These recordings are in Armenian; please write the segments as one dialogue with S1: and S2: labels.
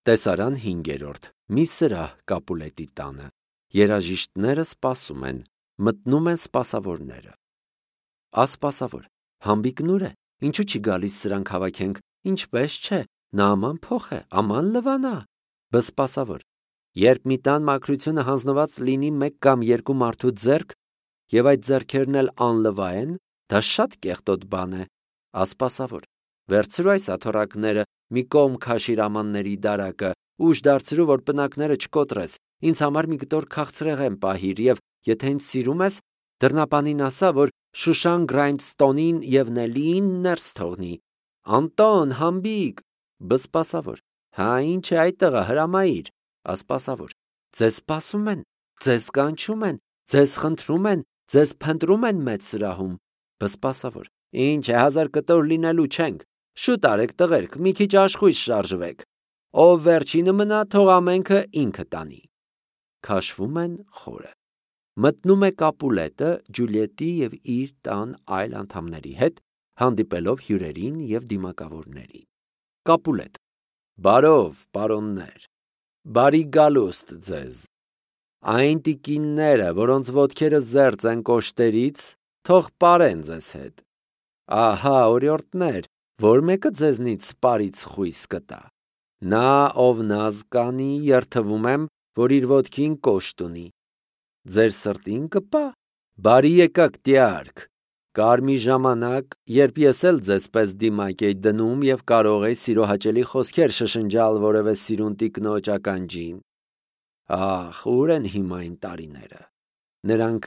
S1: Տեսարան 5-րդ. Մի սրահ Կապուլետի տանը։ Երաժիշտները սպասում են, մտնում են սպասավորները։ Ասպասավոր. Համբիկն ուր է, ինչու չի գալիս սրանք հավաքենք, ինչպես չէ, նա աման փոխ է, աման լվանա։ Բսպասավոր. երբ մի տան մաքրությունը հանձնված լինի մեկ կամ երկու մարդու ձեռք, եւ այդ ձեռքերն էլ անլվա են, դա շատ կեղտոտ բան է։ Ասպասավոր. վերցրու այս աթոռակները, մի կողմ քաշիր ամանների դարակը, ուժ դարձրու, որ պնակները չկոտրես, ինձ համար մի կտոր քաղցրեղեն պահիր, եւ եթե ինձ սիրում ես, դռնապանին ասա, որ Շուշան Գրայնդստոնին եւ Նելիին ներս թողնի։ Անտոն, համբիկ։ Բսպասավոր. հա, ինչ է այդ տղա, հրամայիր։ Ասպասավոր. ձեզ սպասում են, ձեզ կանչում են, ձեզ խնդրում են, ձեզ փնտրում են մեծ սրահում։ Բսպասավոր. ինչ է, 1000 կտոր լինելու չենք, շուտ արեք տղերք, մի քիչ աշխույժ շարժվեք, ով վերջինը մնա, թող ամենքը ինքը տանի։ Քաշվում են խորը։ Մտնում է Կապուլետը Ջուլիետի եւ իր տան այլ անդամների հետ, հանդիպելով հյուրերին եւ դիմակավորներին։ Կապուլետ. բարով, պարոններ, բարի գալուստ ձեզ։ Այն տիկինները, որոնց ոտքերը զերծ են կոշտերից, թող պարեն ձեզ հետ։ Ահա, օրիորդներ, որ մեկը ձեզնից սպարից խույս կտա։ Նա, ով նազ կանի, երթվում եմ, որ իր ոտքին կոշտ ունի։ Ձեր սրտին կպա։ Բարի եկաք տյարք։ Կար մի ժամանակ, երբ ես էլ ձեզպես դիմակ էի դնում եւ կարող էի սիրո հաճելի խոսքեր շշնջալ որևէ սիրուն տիկնոջ ականջին։ Ախ, ուր են հիմա այն տարիները։ Նրանք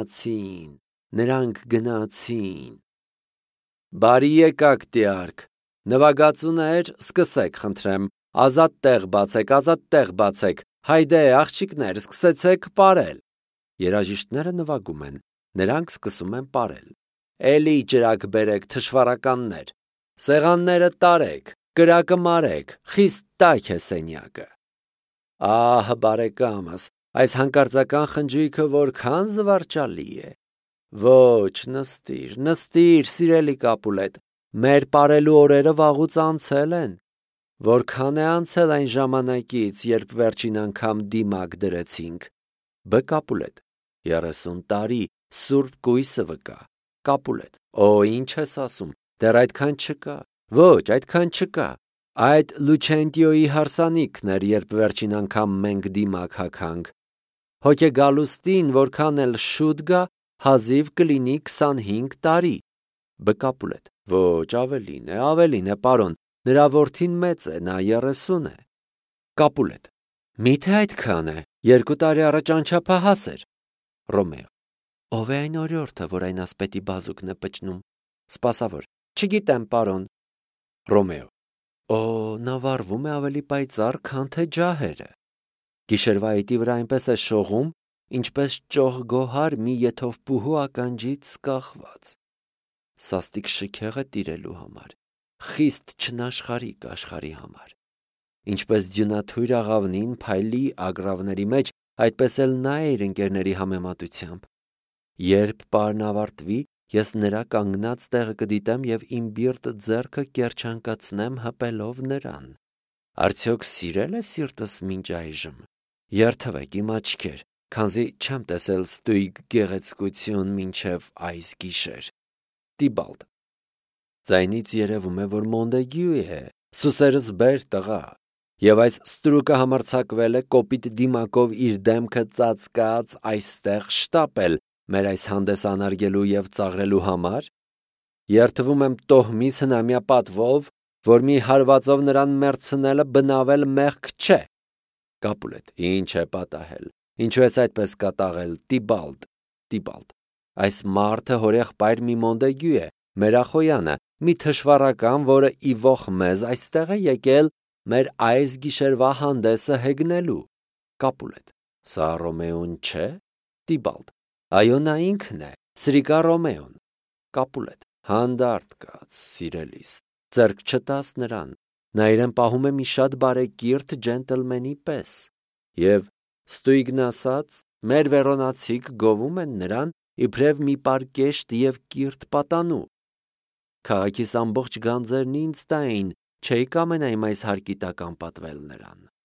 S1: գնացին։ Բարի եկաք տյարք։ Նվագածուներ, սկսեք, խնդրեմ, ազատ տեղ բացեք, հայդե, աղջիկներ, սկսեցեք պարել։ Երաժիշտները նվագում են, նրանք սկսում են պարել։ Էլի ջրակ բերեք, թշվառականներ, սեղանները տարեք, կրակը մարեք, խիստ տաք է սենյակը։ Ահ, բարեկամս, այս հանկարծական խնջույքը որքան զվարճալի է։ Ոչ, նստիր, սիրելի Կապուլետ, մեր պարելու օրերը վաղուց անցել են։ Որքան է անցել այն ժամանակից, երբ վերջին անգամ դիմակ դրեցինք։ Բ. Կապուլետ. 30 տարի, սուրբ կույսը վկա։ Կապուլետ. Օ, ինչ ես ասում, դեռ այդքան չկա։ Ոչ, այդքան չկա։ Այդ Լուչենտիոյի հարսանիքն էր, երբ վերջին անգամ մենք դիմակ հագանք։ Հոգեգալուստին, որքան էլ շուտ գա, հազիվ կլինի 25 տարի։ Բ. Կապուլետ. Ոչ, ավելին է, պարոն, նրա որդին մեծ է, նա 30 է։ Կապուլետ. Միթե այդքան է, 2 տարի առաջ անչափահաս էր։ Ռոմեո. Ով է այն օրիորդը, որ այն ասպետի բազուկն է պճնում։ Սպասավոր. Չգիտեմ, պարոն։ Ռոմեո. Օ, նա վառվում է ավելի պայծառ, քան թե ջահերը։ Գիշերվա այտի վրա այնպես է շողում, ինչպես ճոխ գոհար մի եթովպուհու ականջից կախված։ Սաստիկ շքեղ է տիրելու համար, խիստ չնաշխարհիկ աշխարհի համար։ Ինչպես ձյունաթույր աղավնին փայլի ագռավների մեջ, այդպես էլ նա է իր ընկերների համեմատությամբ։ Երբ պարն ավարտվի, ես նրա կանգնած տեղը կդիտեմ եւ իմ բիրտ ձեռքը կերչանկացնեմ հպելով նրան։ Արդյոք սիրել է սիրտս մինչ այժմ։ Երթվեք իմ աչքեր, քանզի չեմ տեսել ստույգ գեղեցկություն մինչև այս գիշեր։ Տիբալդ. Ձայնից երևում է, որ Մոնդեգյու է, սուսերս բեր տղա, եւ այս ստրուկը համարձակվել է կոպիտ դիմակով իր դեմքը ծածկած այստեղ շտապել մեր այս հանդես անարգելու եւ ծաղրելու համար։ Երթվում եմ տոհմիս հնամյա պատվով, որ մի հարվածով նրան մերցնելը բնավել մեղք չէ։ Կապուլետ. Ինչ է պատահել, ինչու ես այդպես կատաղել, Տիբալդ։ Այս մարդը հորեղբայր մի Մոնդեգյու է, մերախոյանը, մի թշվառական, որը ի ոխ մեզ այստեղ է եկել մեր այս գիշերվա հանդեսը հեգնելու։ Կապուլետ. Սա Ռոմեոն չէ։ Տիբալդ. Այո, նա ինքն է, սրիկա Ռոմեոն։ Կապուլետ. Հանդարտ կաց, սիրելիս, ձեռք չտաս նրան, նա իրեն պահում է մի շատ բարեկիրթ ջենտլմենի պես, եւ ստույգն ասած, մեր վերոնացիք գովում են նրան իբրև մի պարկեշտ եւ կիրթ պատանու։ Քաղաքիս ամբողջ գանձերն ինձ տային, չէի կամենայիմ այս հարկի տակ անպատվել նրան։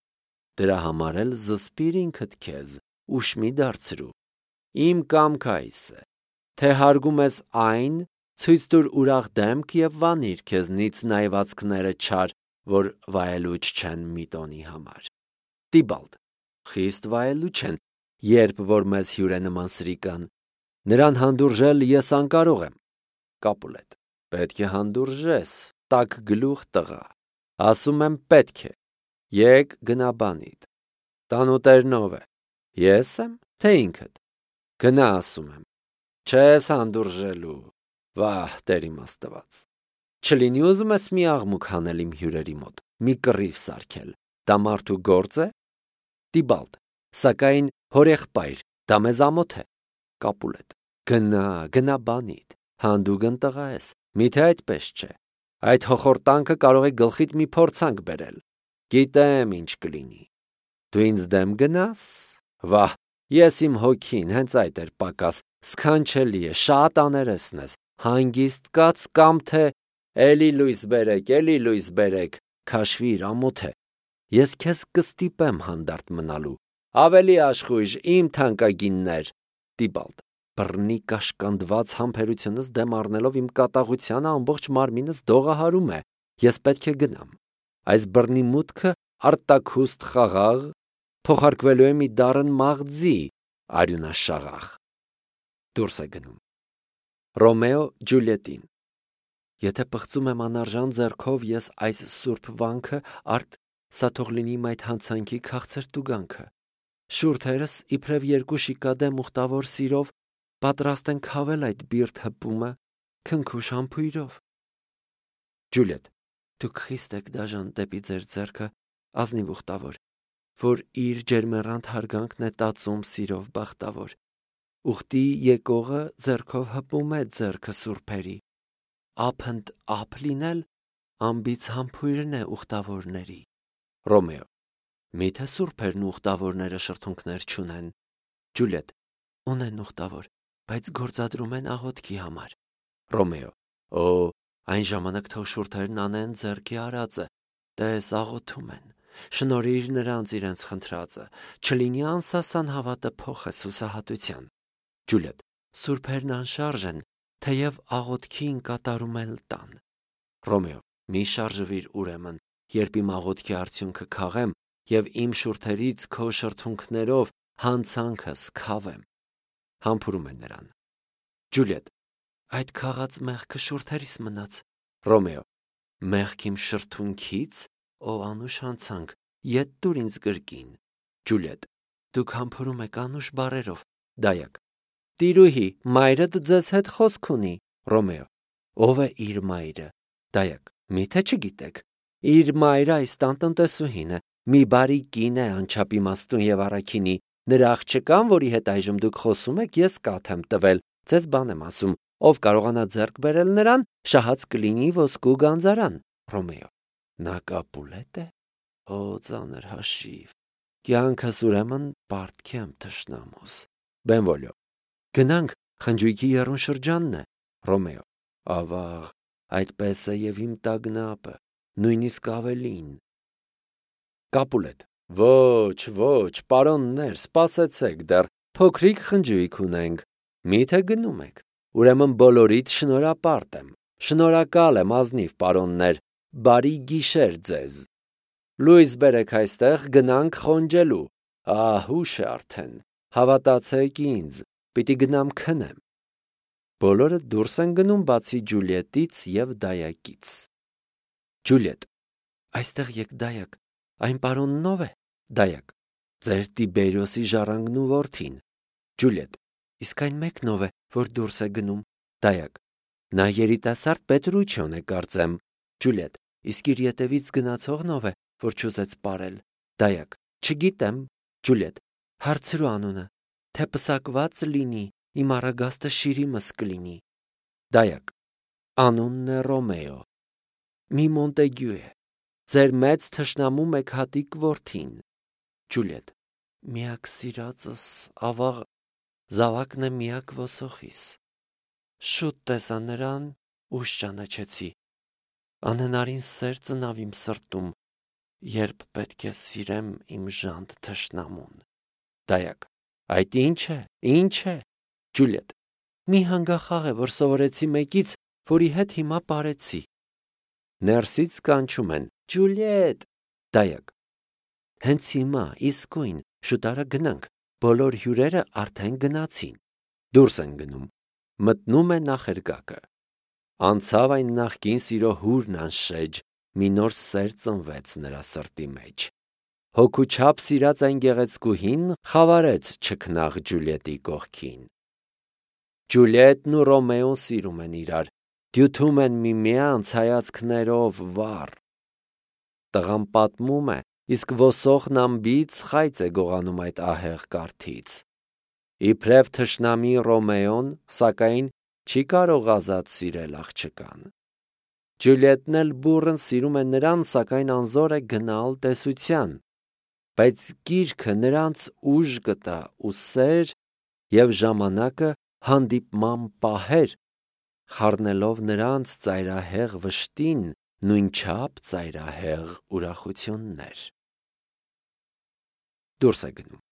S1: Դրա համար էլ զսպիր ինքդ քեզ, ուշ մի դարձրու։ Իմ կամքը այս է, թե հարգում ես այն, ցույց տուր ուրախ դեմք եւ վանիր քեզնից նայվածքները չար, որ վայելուչ չեն մի տոնի համար։ Տիբալդ. խիստ վայելուչ են, երբ որ մեզ հյուր է նման սրիկան։ Նրան հանդուրժել ես անկարող եմ։ Կապուլետ. պետք է հանդուրժես, տաք գլուխ տղա։ Ասում եմ պետք է։ Եկ գնա բանիդ։ Տանուտերն ով է։ Ես եմ, թե ինքդ։ Գնա ասում եմ։ Չես հանդուրժելու։ Վահ, Տեր իմ Աստված։ Չլինի ուզում ես մի աղմուկ հանել իմ հյուրերի մոտ, մի կռիվ սարքել։ Դա մարդու գործ է։ Տիբալդ. սակայն հորեղբայր, դա մեզ ամոթ է։ Կապուլետ. գնա բանիդ, հանդուգն տղա ես, միթե այդպես չէ։ Այդ հոխորտանքը կարող է գլխիդ մի փորձանք բերել։ Գիտեմ ինչ կլինի։ Դու ինձ դեմ գնաս։ Վահ, ես իմ հոգին հենց այդ էր պակաս, սքանչելի է, շատ աներեսն ես, հանգիստ կաց կամ թե էլի լույս բերեք, քաշվիր ամոթ է։ Ես քեզ կստիպեմ հանդարտ մնալու։ Ավելի աշխույժ իմ թանկագիններ։ Տիբալդ. բռնի կաշկանդված համբերությունս դեմ առնելով իմ կատաղությանը ամբողջ մարմինս դողահարում է։ Ես պետք է գնամ։ Այս բռնի մուտքը արտաքուստ խաղաղ փոխարկվելու է մի դառն մաղձի արյունաշաղախ։ Դուրս է գնում։ Ռոմեո Ջուլիետին. եթե պղծում եմ անարժան ձեռքով ես այս սուրբ վանքը, արդ սա թող լինի իմ այդ հանցանքի քաղցր տուգանքը։ Շուրթերս իբրև երկու շիկադեմ ուխտավոր սիրով պատրաստ են քավել այդ բիրտ հպումը քնքուշ համբույրով։ Ջուլիետ. դուք խիստ եք դաժան դեպի ձեր ձեռքը, ազնիվ ուխտավոր, որ իր ջերմեռանդ հարգանքն է տածում սիրով բախտավոր։ Ուխտի եկողը ձեռքով հպում է ձեռքը սուրբերի։ Ափընդ ափ լինել ամբից համբույրն է ուխտավորների։ Ռոմեո. միթե սուրբերն ու ուխտավորները շրթունքներ չունեն։ Ջուլիետ. ունեն ուխտավոր, բայց գործադրում են աղոթքի համար։ Ռոմեո. այն ժամանակ թող շուրթերն անեն ձեռքի արածը, տես աղոթում են, շնորհիր նրանց իրենց խնդրածը, չլինի անսասան հավատը փոխես հուսահատության։ Ջուլիետ. սուրբերն անշարժ են, թեև աղոթքին կատարում էլ տան։ Ռոմեո. մի շարժվիր ուրեմն, երբ իմ աղոթքի արդյունքը քաղեմ եւ իմ շուրթերից քո շրթունքներով հանցանքս քավեմ։ Համբուրում է նրան։ Ջուլիետ. այդ քաղած մեղքը շուրթերիս մնաց։ Ռոմեո. մեղք իմ շրթունքից, ո անուշ հանցանք, ետ դուր ինձ գրկին։ Ջուլիետ. դուք համբուրում եք անուշ բառերով։ Դայակ. տիրուհի, մայրդ ձեզ հետ խոսք ունի։ Ռոմեո. ով է իր մայրը։ Դայակ. միթե չգիտեք։ Իր մայրը այս տան տնտեսուհին է, մի բարի կին է, անչափ իմաստուն եւ առաքինի։ Նրա աղջկան, որի հետ այժմ դուք խոսում եք, ես կաթ եմ տվել, ձեզ բան եմ ասում, ով կարողանա ձեռք բերել նրան, շահած կլինի ոսկու գանձարան։ Ռոմեո. նա կապուլետ է։ Ո ծանր հաշիվ։ Կյանքս ուրեմն պարտքի եմ թշնամուս։ Բենվոլիո. գնանք, խնջույքի եռուն շրջանն է։ Ռոմեո. ավաղ, այդպես է եւ իմ տագնապը, նույնիսկ ավելին։ Կապուլետ. ոչ, պարոններ, սպասեցեք, դեռ փոքրիկ խնջույք ունենք։ Միթե գնում եք։ Ուրեմն բոլորիդ շնորհապարտ եմ։ Շնորհակալ եմ ազնիվ պարոններ, բարի գիշեր ձեզ։ Լույս բերեք այստեղ, գնանք խոնջելու։ Ուշ է արդեն։ Հավատացեք ինձ, պիտի գնամ քնեմ։ Բոլորը դուրս են գնում բացի Ջուլիետից եւ Դայակից։ Ջուլիետ. այստեղ եք Դայակ, այն պարոնն ով է։ Դայակ. ձեր Տիբերիոսի ժառանգն ու որդին։ Ջուլիետ. իսկ այն մեկն ով է, որ դուրս է գնում։ Դայակ. նա երիտասարդ Պետրուչիոն է կարծեմ։ Ջուլիետ. իսկ իր ետևից գնացողն ով է, որ չուզեց ապարել։ Դայակ. չգիտեմ։ Ջուլիետ. հարցրու անունը, թե պսակված լինի, իմ առագաստը շիրիմս կլինի։ Դայակ. անունն է Ռոմեո։ Մի Մոնտեգյու է։ Ձեր մեծ թշնամու մեկ հատիկ որդին։ Ջուլիետ. միակ սիրածս, ավաղ, զավակն է միակ ոսոխիս։ Շուտ տեսա նրան, ուշ ճանաչեցի։ Անհնարին սեր ծնավ իմ սրտում, երբ պետք է սիրեմ իմ ժանտ թշնամուն։ Դայակ. այդ ինչ է։ Ջուլիետ. մի հանգախաղ է, որ սովորեցի մեկից, որի հետ հիմա պարեցի։ Ներսից կանչում են. Ջուլիետ։ Դայակ. հենց հիմա, իսկույն, շուտ արա գնանք, բոլոր հյուրերը արդեն գնացին։ Դուրս են գնում, մտնում է նախերգակը։ Անցավ այն նախկին սիրո հուրն անշեջ, մի նոր սեր ծնվեց նրա սրտի մեջ։ Հոգուչափ սիրած այն գեղեցկուհին խավարեց չքնաղ Ջուլիետի կողքին։ Ջուլիետն ու Ռոմեոն սիրում են իրար, դյութում են միմյանց հայացքներով վառ։ Տղան պատմում է, իսկ ոսողն անբիծ խայծ է գողանում այդ ահեղ կարթից։ Իբրև թշնամի Ռոմեոն, սակայն, չի կարող ազատ սիրել աղջկան։ Ջուլիետն էլ բուռն սիրում է նրան, սակայն անզոր է գնալ տեսության։ Բայց գիրքը նրանց ուժ կտա ու սեր և ժամանակը հանդիպման պահեր, խառնելով նրանց ծայրահեղ վշտին նույնչափ ծայրահեղ ուրախություններ։ Դուրս է գնում։